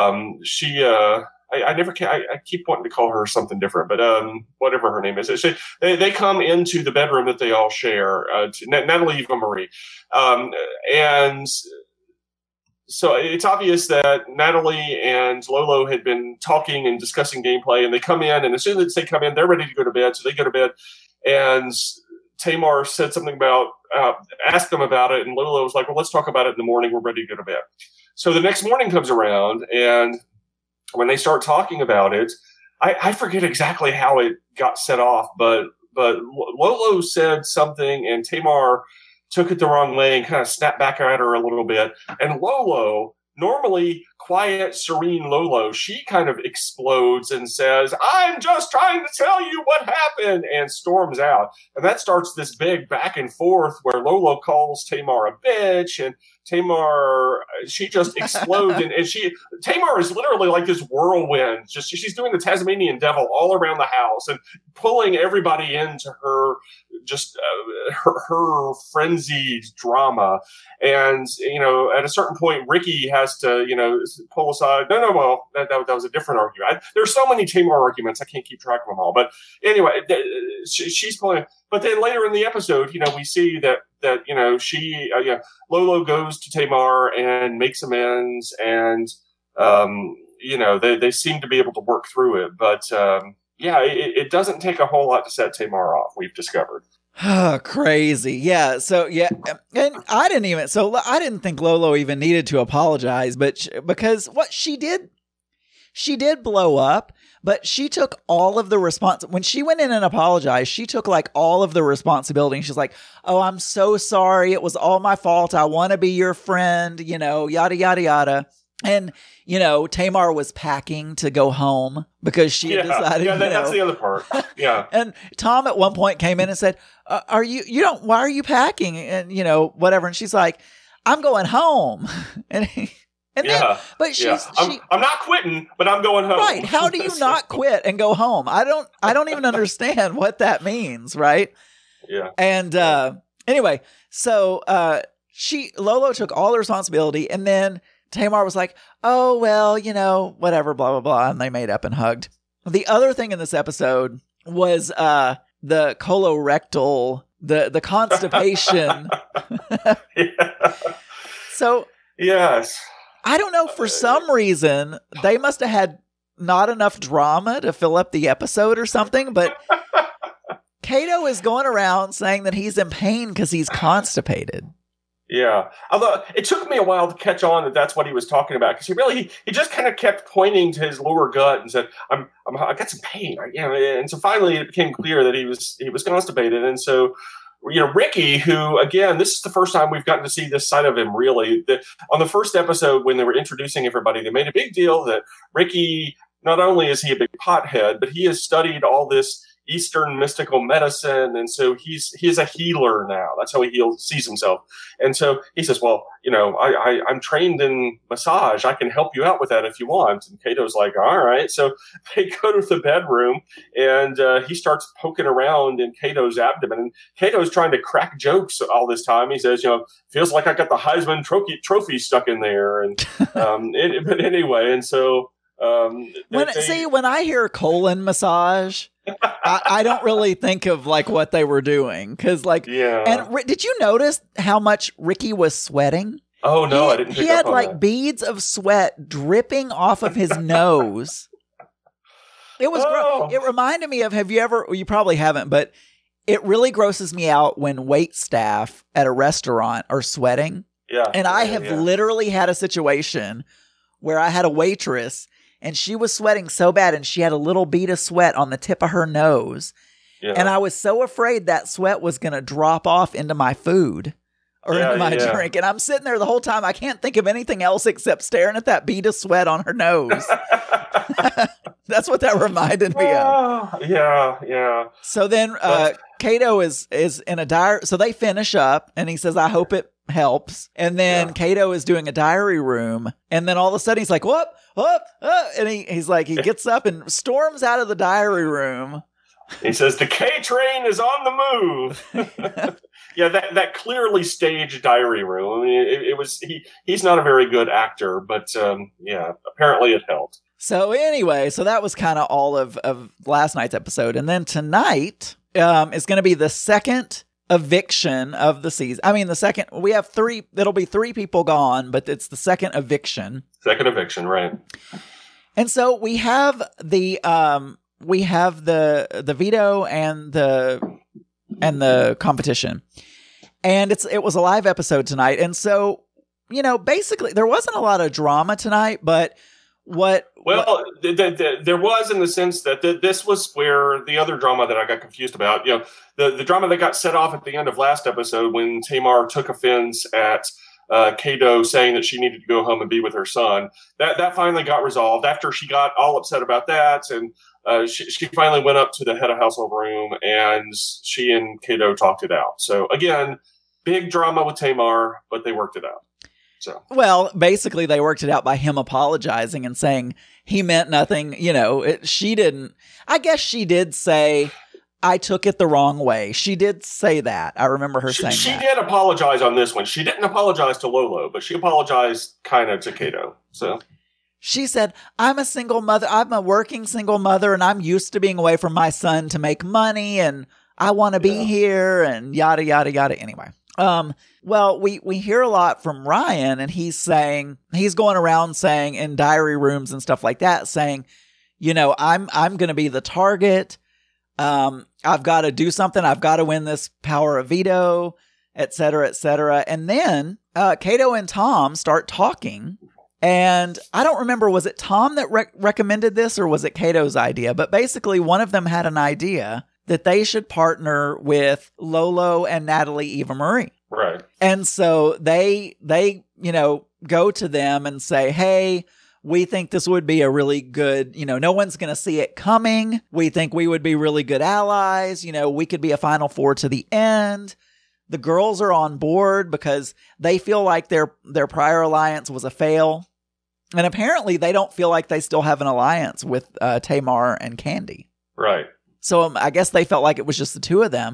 I keep wanting to call her something different, but whatever her name is, they come into the bedroom that they all share. Natalie, Eva Marie, and so it's obvious that Natalie and Lolo had been talking and discussing gameplay, and they come in, and as soon as they come in, they're ready to go to bed. So they go to bed, and Tamar said something about, asked them about it, and Lolo was like, well, let's talk about it in the morning. We're ready to go to bed. So the next morning comes around, and when they start talking about it, I forget exactly how it got set off, but Lolo said something, and Tamar took it the wrong way and kind of snapped back at her a little bit. And Lolo, normally quiet, serene Lolo, she kind of explodes and says, I'm just trying to tell you what happened, and storms out. And that starts this big back and forth where Lolo calls Tamar a bitch, and Tamar, she just explodes. and Tamar is literally like this whirlwind. Just she's doing the Tasmanian devil all around the house and pulling everybody into her, just her frenzied drama. And, at a certain point, Ricky has to, pull aside. Well, that was a different argument. There's so many Tamar arguments, I can't keep track of them all. But anyway, she's pulling. But then later in the episode, we see that Lolo goes to Tamar and makes amends, and they seem to be able to work through it. But it doesn't take a whole lot to set Tamar off, we've discovered. Crazy. Yeah. So, yeah. And I didn't think Lolo even needed to apologize, because what she did blow up, but she took all of the when she went in and apologized, she took like all of the responsibility. She's like, oh, I'm so sorry. It was all my fault. I want to be your friend, yada, yada, yada. And, Tamar was packing to go home because she had decided. Yeah, that's the other part. Yeah. And Tom at one point came in and said, why are you packing? And, whatever. And she's like, I'm going home. I'm not quitting, but I'm going home. Right. How do you not quit and go home? I don't even understand what that means. Right. Yeah. And, anyway, so, Lolo took all the responsibility, and then Tamar was like, oh, well, whatever, blah, blah, blah. And they made up and hugged. The other thing in this episode was the colorectal, the constipation. Yeah. So, yes. I don't know. For some reason, they must have had not enough drama to fill up the episode or something. But Kato is going around saying that he's in pain because he's constipated. Yeah. Although it took me a while to catch on that that's what he was talking about, because he just kind of kept pointing to his lower gut and said, I got some pain. And so finally it became clear that he was constipated. And so, Ricky, who, again, this is the first time we've gotten to see this side of him, really. On the first episode, when they were introducing everybody, they made a big deal that Ricky, not only is he a big pothead, but he has studied all this Eastern mystical medicine, and so he's a healer now. That's how he sees himself. And so he says, well, I'm trained in massage. I can help you out with that if you want. And Kato's like, all right. So they go to the bedroom, and he starts poking around in Kato's abdomen. And Kato's trying to crack jokes all this time. He says, feels like I got the Heisman trophy stuck in there. And but anyway, and so when I hear colon massage, I don't really think of like what they were doing, because And did you notice how much Ricky was sweating? Oh no, I didn't. He had like beads of sweat dripping off of his nose. It was. It reminded me of. Have you ever? You probably haven't, but it really grosses me out when wait staff at a restaurant are sweating. Yeah, and I have literally had a situation where I had a waitress, and she was sweating so bad, and she had a little bead of sweat on the tip of her nose. Yeah. And I was so afraid that sweat was going to drop off into my food. or into my drink. And I'm sitting there the whole time. I can't think of anything else except staring at that bead of sweat on her nose. That's what that reminded me of. Yeah. So then Kato is in a diary. So they finish up and he says, I hope it helps. And then Kato is doing a diary room. And then all of a sudden he's like, whoop. And he's like, he gets up and storms out of the diary room. He says, the K train is on the move. Yeah, that clearly staged diary room. I mean, it was, he's not a very good actor, but apparently it helped. So anyway, that was kind of all of last night's episode. And then tonight is going to be the second eviction of the season. I mean, we have 3, it'll be 3 people gone, but it's the second eviction. Second eviction, right. And so we have the veto and the competition. And it was a live episode tonight. And so, basically there wasn't a lot of drama tonight, but there was, in the sense that this was where the other drama that I got confused about, the drama that got set off at the end of last episode when Tamar took offense at Kato saying that she needed to go home and be with her son. That finally got resolved after she got all upset about that. And she finally went up to the head of household room and she and Kato talked it out. So again, big drama with Tamar, but they worked it out. So. Well, basically they worked it out by him apologizing and saying he meant nothing. She didn't. I guess she did say, I took it the wrong way. She did say that. I remember her saying that. She did apologize on this one. She didn't apologize to Lolo, but she apologized kind of to Kato. So she said, I'm a single mother. I'm a working single mother, and I'm used to being away from my son to make money, and I want to be here, and yada, yada, yada. Anyway. Well, we hear a lot from Ryan, and he's going around saying in diary rooms and stuff like that, saying, I'm going to be the target. I've got to do something. I've got to win this power of veto, et cetera, et cetera. And then, Kato and Tom start talking, and I don't remember, was it Tom that recommended this or was it Kato's idea? But basically one of them had an idea that they should partner with Lolo and Natalie Eva Marie. Right. And so they go to them and say, hey, we think this would be a really good, no one's going to see it coming. We think we would be really good allies. We could be a Final Four to the end. The girls are on board because they feel like their prior alliance was a fail. And apparently they don't feel like they still have an alliance with Tamar and Candy. Right. So I guess they felt like it was just the 2 of them.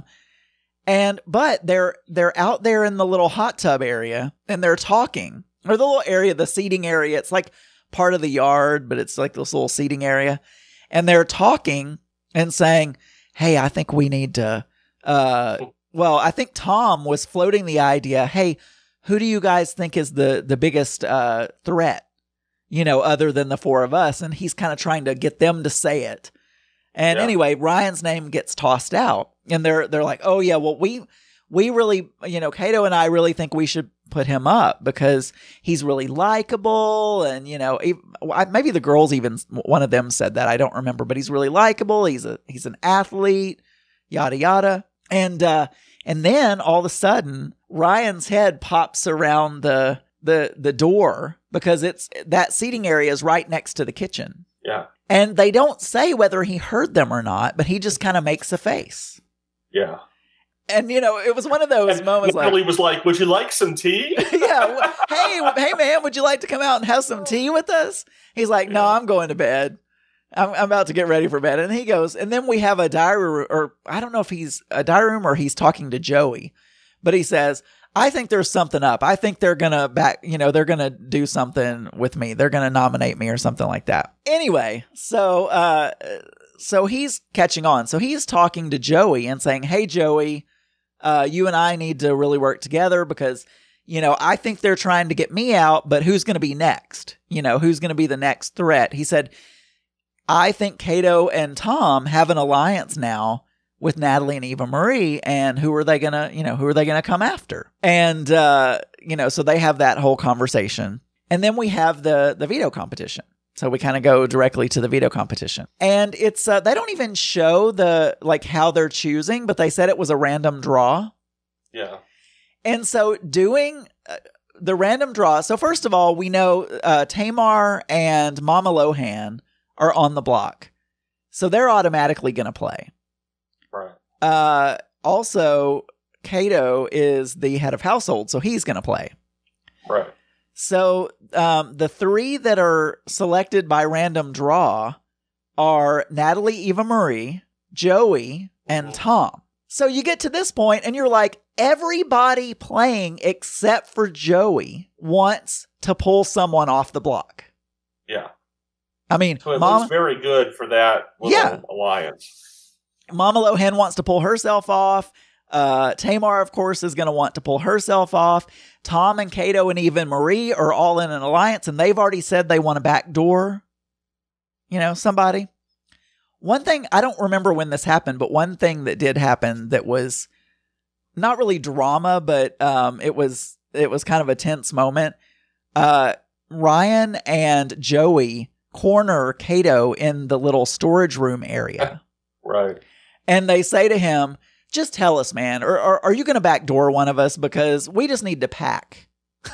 But they're out there in the little hot tub area and they're talking, or the little area, the seating area. It's like part of the yard, but it's like this little seating area. And they're talking and saying, hey, I think we need to, I think Tom was floating the idea. Hey, who do you guys think is the biggest threat, other than the 4 of us? And he's kind of trying to get them to say it. And anyway, Ryan's name gets tossed out, and they're like, "Oh yeah, well we really, Kato and I really think we should put him up because he's really likable, and maybe the girls even, one of them said that, I don't remember, but he's really likable. He's an athlete, yada yada." And then all of a sudden, Ryan's head pops around the door because that seating area is right next to the kitchen. Yeah. And they don't say whether he heard them or not, but he just kind of makes a face. Yeah. And, it was one of those moments Natalie was like, would you like some tea? Yeah. Hey, man, would you like to come out and have some tea with us? He's like, no, I'm going to bed. I'm about to get ready for bed. And he goes, and then we have a diary room, or I don't know if he's a diary room or he's talking to Joey, but he says, I think there's something up. I think they're going to they're going to do something with me. They're going to nominate me or something like that. Anyway, so he's catching on. So he's talking to Joey and saying, hey, Joey, you and I need to really work together because, I think they're trying to get me out, but who's going to be next? Who's going to be the next threat? He said, I think Kato and Tom have an alliance now with Natalie and Eva Marie, and who are they gonna come after? And, so they have that whole conversation. And then we have the veto competition. So we kind of go directly to the veto competition. And it's, they don't even show how they're choosing, but they said it was a random draw. Yeah. And so doing the random draw. So first of all, we know Tamar and Mama Lohan are on the block. So they're automatically going to play. Right. Also, Kato is the head of household, so he's going to play. Right. So the three that are selected by random draw are Natalie Eva Marie, Joey, and Tom. So you get to this point and you're like, everybody playing except for Joey wants to pull someone off the block. Yeah. I mean, so it looks very good for that little alliance. Mama Lohan wants to pull herself off. Tamar, of course, is going to want to pull herself off. Tom and Kato and even Marie are all in an alliance, and they've already said they want to backdoor, somebody. One thing, I don't remember when this happened, but one thing that did happen that was not really drama, but it was kind of a tense moment. Ryan and Joey corner Kato in the little storage room area. Right. And they say to him, just tell us, man, or are you going to backdoor one of us? Because we just need to pack.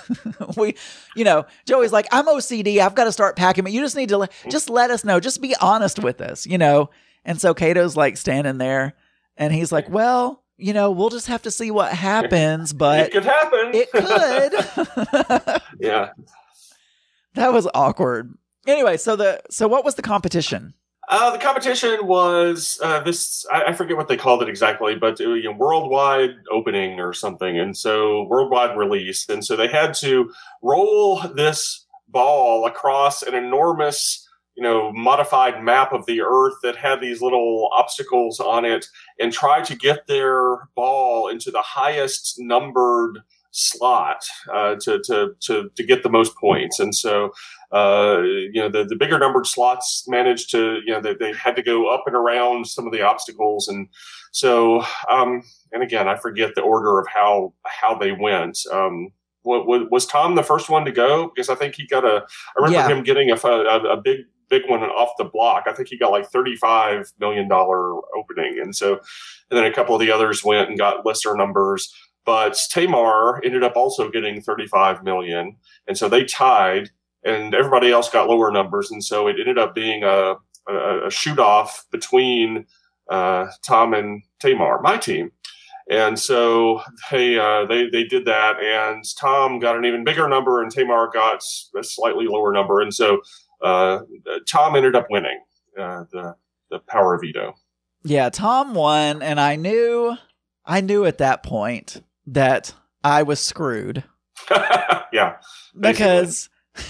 Joey's like, I'm OCD. I've got to start packing, but you just need to just let us know. Just be honest with us, And so Kato's like standing there and he's like, well, we'll just have to see what happens, but it could happen. It could. Yeah. That was awkward. Anyway, so what was the competition? The competition was this. I forget what they called it exactly, but worldwide opening or something, and so worldwide release. And so they had to roll this ball across an enormous, modified map of the Earth that had these little obstacles on it, and try to get their ball into the highest numbered slot to get the most points. And so the bigger numbered slots managed to they had to go up and around some of the obstacles. And so and again, I forget the order of how they went. Was Tom the first one to go? Because I think he got I remember him getting a big one off the block. I think he got like $35 million opening. And then a couple of the others went and got lesser numbers. But Tamar ended up also getting 35 million. And so they tied, and everybody else got lower numbers. And so it ended up being a shoot off between Tom and Tamar, my team. And so they did that, and Tom got an even bigger number and Tamar got a slightly lower number. And so Tom ended up winning the power of veto. Yeah, Tom won, and I knew at that point that I was screwed. Yeah. Because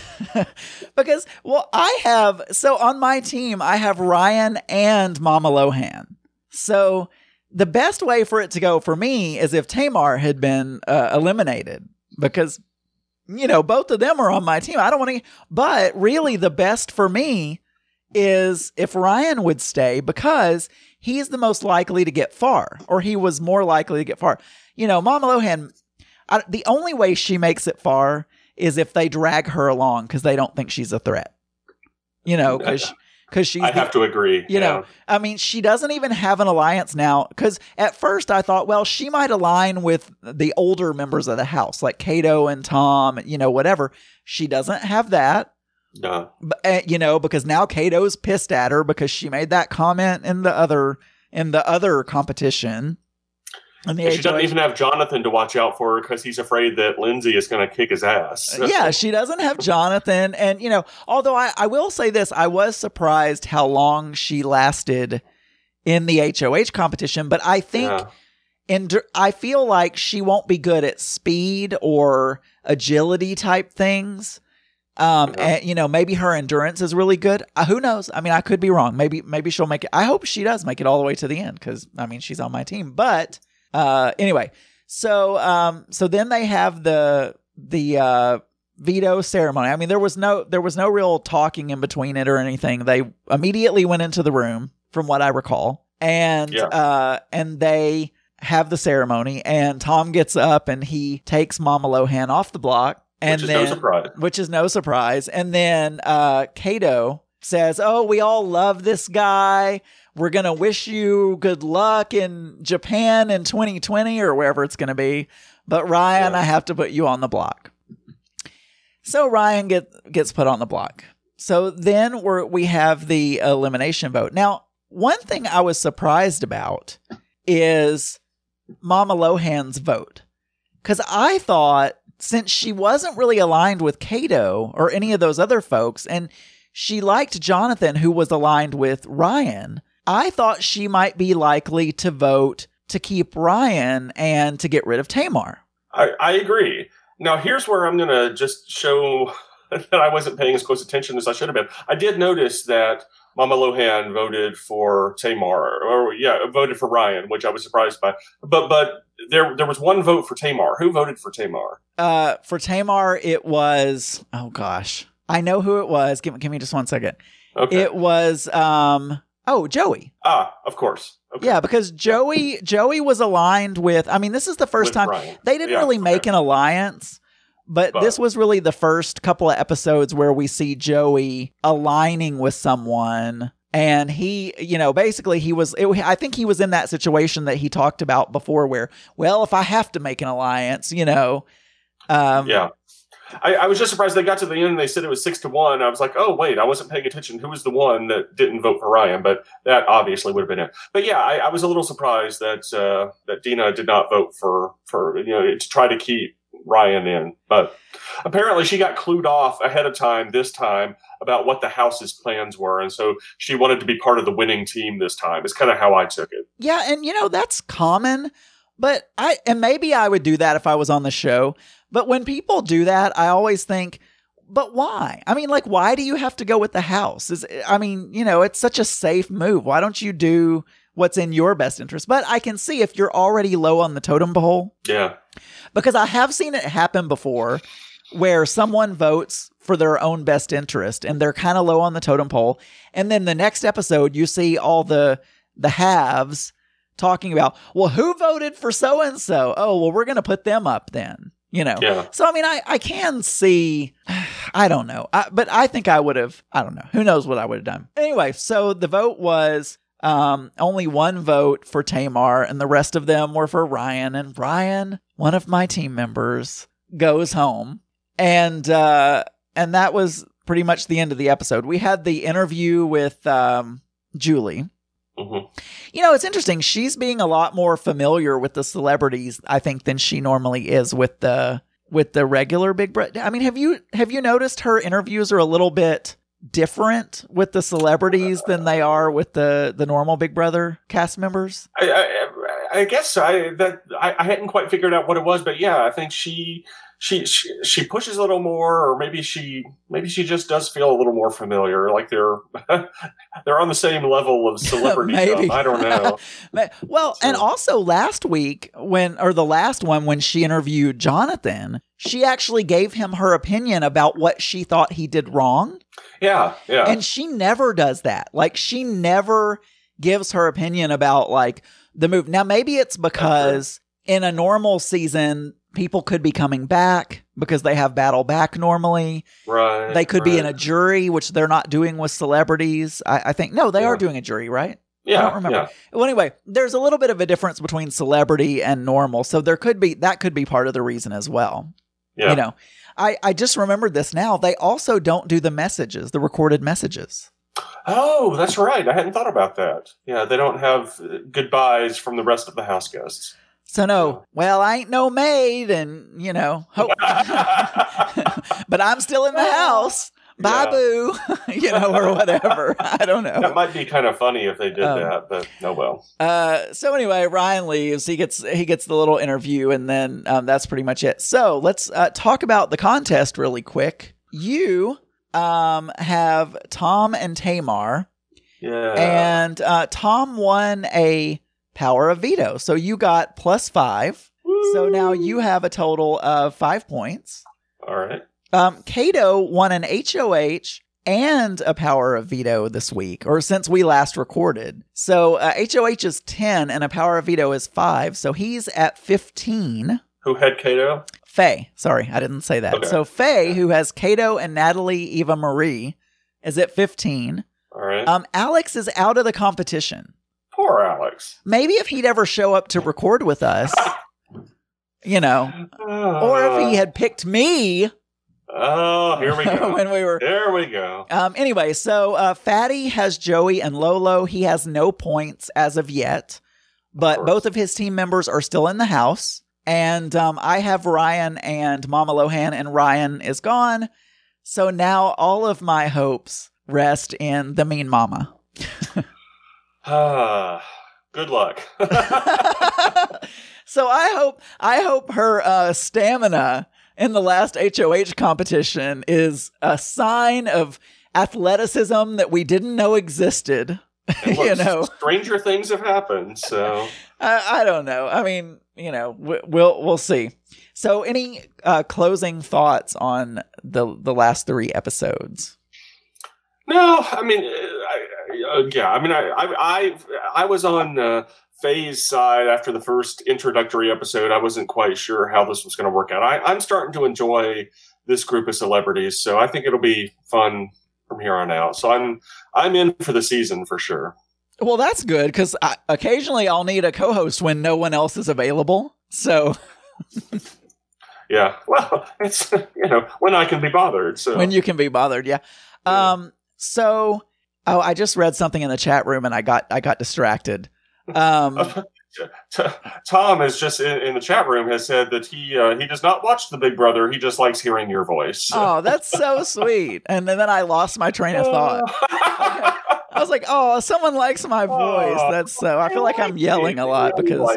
on my team, I have Ryan and Mama Lohan. So the best way for it to go for me is if Tamar had been eliminated, because, both of them are on my team. I don't want to, but really the best for me is if Ryan would stay, because he's the most likely to get far, or he was more likely to get far. Mama Lohan, the only way she makes it far is if they drag her along because they don't think she's a threat. Because she's. I have to agree. I mean, she doesn't even have an alliance now. Because at first I thought, well, she might align with the older members of the house, like Kato and Tom, whatever. She doesn't have that. No. Because now Kato's pissed at her because she made that comment in the other competition. And she doesn't even have Jonathan to watch out for her because he's afraid that Lindsay is going to kick his ass. Yeah, she doesn't have Jonathan. And, although I will say this, I was surprised how long she lasted in the HOH competition. But I think I feel like she won't be good at speed or agility type things. And, maybe her endurance is really good. Who knows? I mean, I could be wrong. Maybe she'll make it. I hope she does make it all the way to the end because, she's on my team. But anyway, so then they have the veto ceremony. I mean, there was no real talking in between it or anything. They immediately went into the room, from what I recall, and they have the ceremony. And Tom gets up and he takes Mama Lohan off the block. Which is no surprise. And then Kato says, oh, we all love this guy. We're going to wish you good luck in Japan in 2020 or wherever it's going to be. But Ryan, I have to put you on the block. So Ryan gets put on the block. So then we have the elimination vote. Now, one thing I was surprised about is Mama Lohan's vote. Because I thought, since she wasn't really aligned with Kato or any of those other folks, and she liked Jonathan, who was aligned with Ryan, I thought she might be likely to vote to keep Ryan and to get rid of Tamar. I agree. Now, here's where I'm going to just show that I wasn't paying as close attention as I should have been. I did notice that Mama Lohan voted for Tamar, voted for Ryan, which I was surprised by. But there was one vote for Tamar. Who voted for Tamar? For Tamar, it was, oh gosh, I know who it was. Give me just 1 second. Okay. It was, Joey. Of course. Okay. Yeah, because Joey was aligned with, I mean, this is the first time Ryan. They didn't really make an alliance, but this was really the first couple of episodes where we see Joey aligning with someone. And he, basically I think he was in that situation that he talked about before where, well, if I have to make an alliance, Yeah. I was just surprised they got to the end and they said it was 6-1. I was like, oh, wait, I wasn't paying attention. Who was the one that didn't vote for Ryan? But that obviously would have been it. But yeah, I was a little surprised that Dina did not vote for to try to keep Ryan in. But apparently she got clued off ahead of time this time about what the house's plans were. And so she wanted to be part of the winning team this time. It's kind of how I took it. Yeah. And that's common, but maybe I would do that if I was on the show. But when people do that, I always think, but why? I mean, why do you have to go with the house? It's such a safe move. Why don't you do what's in your best interest? But I can see if you're already low on the totem pole. Yeah. Because I have seen it happen before where someone votes for their own best interest and they're kind of low on the totem pole. And then the next episode, you see all the haves talking about, well, who voted for so-and-so? Oh, well, we're going to put them up then. Yeah. So, I mean, I can see, I don't know, but I think I would have, I don't know, who knows what I would have done. Anyway, so the vote was only one vote for Tamar and the rest of them were for Ryan. And Ryan, one of my team members, goes home. And that was pretty much the end of the episode. We had the interview with Julie. Mm-hmm. It's interesting. She's being a lot more familiar with the celebrities, I think, than she normally is with the regular Big Brother. I mean, have you noticed her interviews are a little bit different with the celebrities than they are with the normal Big Brother cast members? I guess I hadn't quite figured out what it was, but yeah, I think she pushes a little more, or maybe she just does feel a little more familiar, like they're on the same level of celebrity stuff. I don't know. Well, and also last week the last one when she interviewed Jonathan, she actually gave him her opinion about what she thought he did wrong. Yeah. And she never does that. She never gives her opinion about the move. Now, maybe it's because in a normal season, people could be coming back because they have battle back normally. Right. They could be in a jury, which they're not doing with celebrities. I think, no, they are doing a jury, right? Yeah. I don't remember. Yeah. Well, anyway, there's a little bit of a difference between celebrity and normal. So that could be part of the reason as well. Yeah. I just remembered this now. They also don't do the messages, the recorded messages. Oh, that's right. I hadn't thought about that. Yeah, they don't have goodbyes from the rest of the house guests. So no, well, I ain't no maid and, hope. But I'm still in the house. Bye, boo. Or whatever. I don't know. That might be kind of funny if they did that, but no, well. So anyway, Ryan leaves. He gets the little interview, and then that's pretty much it. So let's talk about the contest really quick. You have Tom and Tamar. Yeah. And Tom won a power of veto. So you got +5. Woo! So now you have a total of 5 points. All right. Kato won an HOH and a power of veto this week, or since we last recorded. So HOH is 10 and a power of veto is 5. So he's at 15. Who had Kato? Faye. Sorry, I didn't say that. Okay. So Faye, who has Kato and Natalie Eva Marie is at 15. All right. Alex is out of the competition. Poor Alex. Maybe if he'd ever show up to record with us, you know, or if he had picked me. Oh, here we go. There we go. Anyway, so Fatty has Joey and Lolo. He has no points as of yet, but both of his team members are still in the house. And I have Ryan and Mama Lohan, and Ryan is gone. So now all of my hopes rest in the mean mama. Good luck. So I hope her stamina in the last HOH competition is a sign of athleticism that we didn't know existed. Look, you know, stranger things have happened. So I don't know. I mean, you know, we'll see. So, any closing thoughts on the last 3 episodes? No, I mean, I was on Faye's side after the first introductory episode. I wasn't quite sure how this was going to work out. I'm starting to enjoy this group of celebrities, so I think it'll be fun from here on out. So I'm in for the season for sure. Well, that's good, because occasionally I'll need a co-host when no one else is available. So, yeah. Well, it's when I can be bothered. So when you can be bothered, yeah. So, I just read something in the chat room and I got distracted. Tom is just in the chat room has said that he does not watch The Big Brother. He just likes hearing your voice. Oh, that's so sweet. And then I lost my train of thought. Okay. I was like, oh, someone likes my voice. That's so. I feel like I'm yelling a lot because.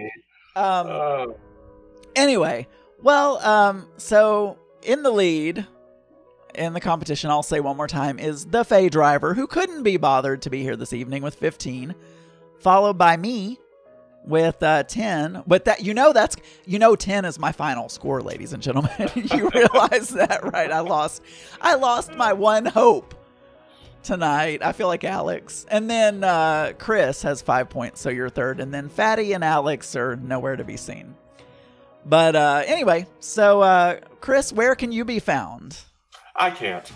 Anyway, well, so in the lead in the competition, I'll say one more time, is the Faye driver, who couldn't be bothered to be here this evening with 15. Followed by me with 10. But that 10 is my final score, ladies and gentlemen. You realize that, right? I lost my one hope tonight. I feel like Alex. And then Chris has 5 points, so you're third. And then Fatty and Alex are nowhere to be seen. But anyway, so Chris, where can you be found? I can't.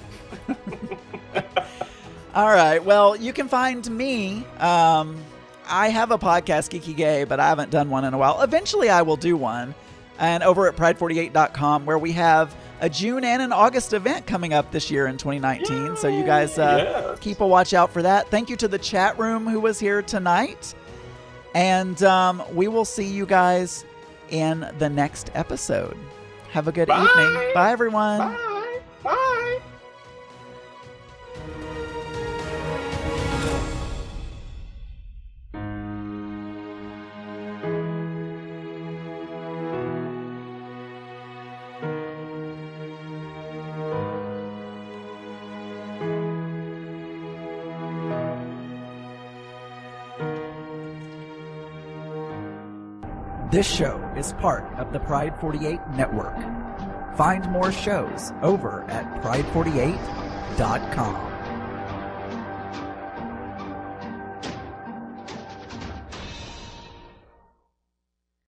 All right. Well, you can find me. I have a podcast, Geeky Gay, but I haven't done one in a while. Eventually, I will do one. And over at Pride48.com, where we have a June and an August event coming up this year in 2019. Yay! So you guys keep a watch out for that. Thank you to the chat room who was here tonight. And we will see you guys in the next episode. Have a good evening. Bye, everyone. Bye. Bye. This show is part of the Pride 48 network. Find more shows over at pride48.com.